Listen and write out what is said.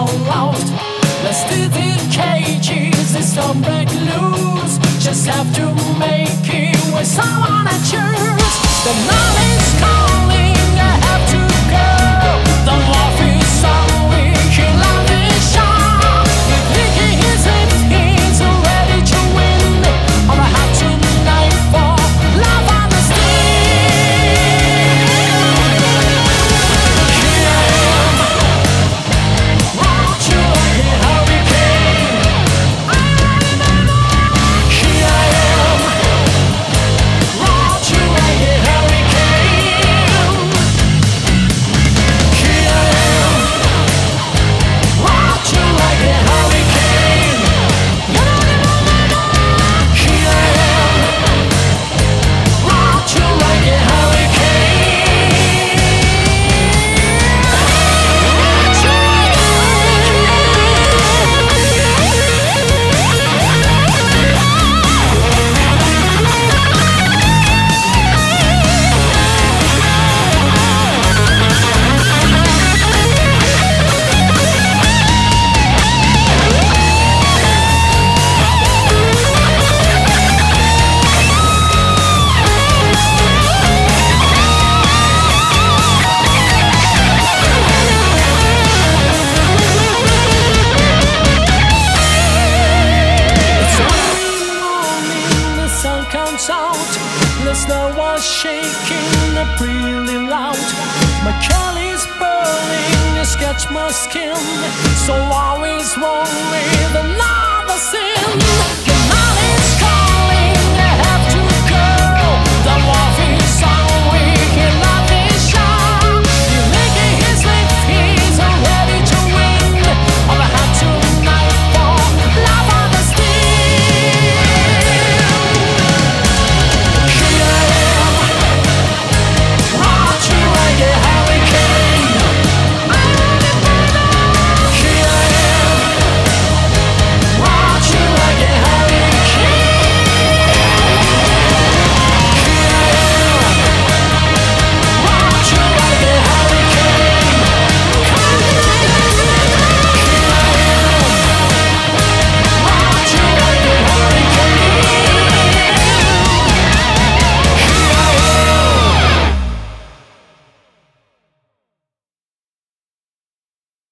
loud. Let's do the cages, it's don't break loose. Just have to make it with someone I choose. The night is calling, I have to go. The love is only, your love is sharp. If thinking his he's ready to win. All I have tonight for love on the the snow was shaking really loud. My Kelly's burning, you sketch my skin. So always wrong with another sin.